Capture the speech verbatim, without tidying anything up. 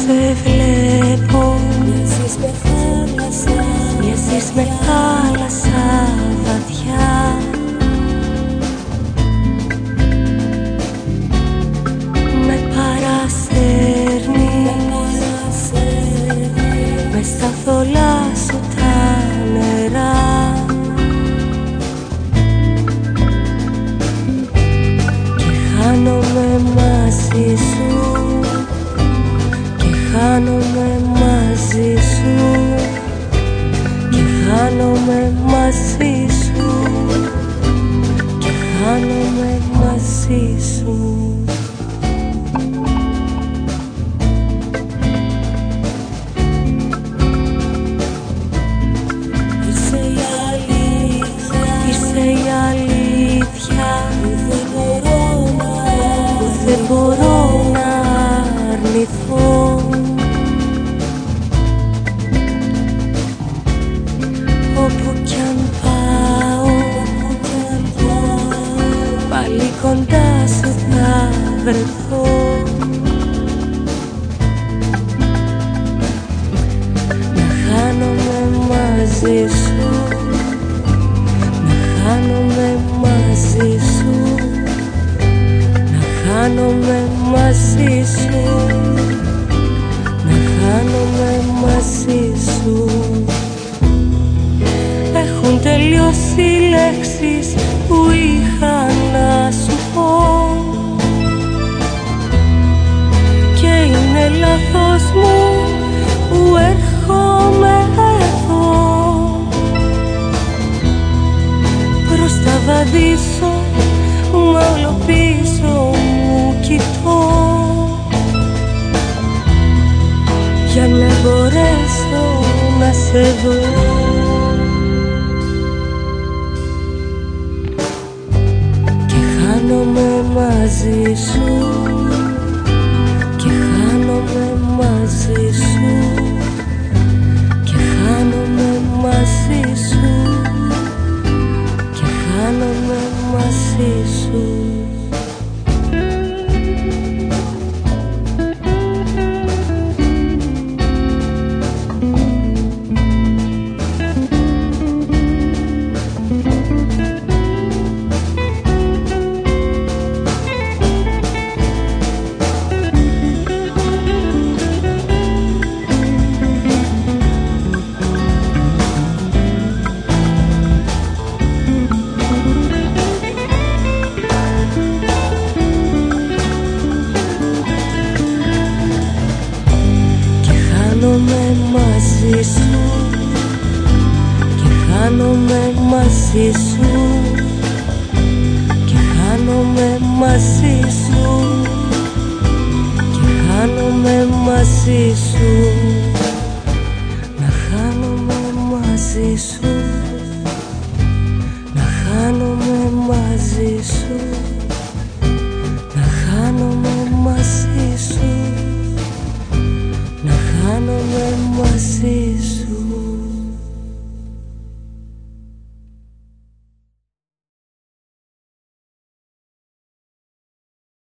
σε βλέπω, μοιάζεις με θάλασσα, μοιάζεις με θάλασσα βαθιά. Με παρασέρνεις μες στα θολά σου τα νερά και χάνομαι μαζί σου, και χάνομαι μαζί σου, και χάνομαι μαζί σου, και χάνομαι μαζί σου. Δεν μπορώ να αρνηθώ, όπου κι αν πάω, πάλι κοντά σου θα βρεθώ. Να χάνομαι μαζί σου, να χάνομαι μαζί σου, χάνομαι μαζί σου, να χάνομαι μαζί σου. Έχουν τελειώσει οι λέξεις που είχα να σου πω και είναι λάθος μου που έρχομαι εδώ. Προς τα βαδίσω, μα όλο πίσω μου κοιτώ για να μπορέσω να σε δω. Και χάνομαι μαζί σου, και χάνομαι μαζί σου, και χάνομαι μαζί σου, και χάνομαι μαζί σου. Χάνομαι μαζί σου, και χάνομαι μαζί σου, και χάνομαι μαζί σου, και χάνομαι μαζί σου. Να χάνομαι μαζί σου, να χάνομαι μαζί σου, να χάνομαι μαζί σου, να χάνομαι μαζί σου.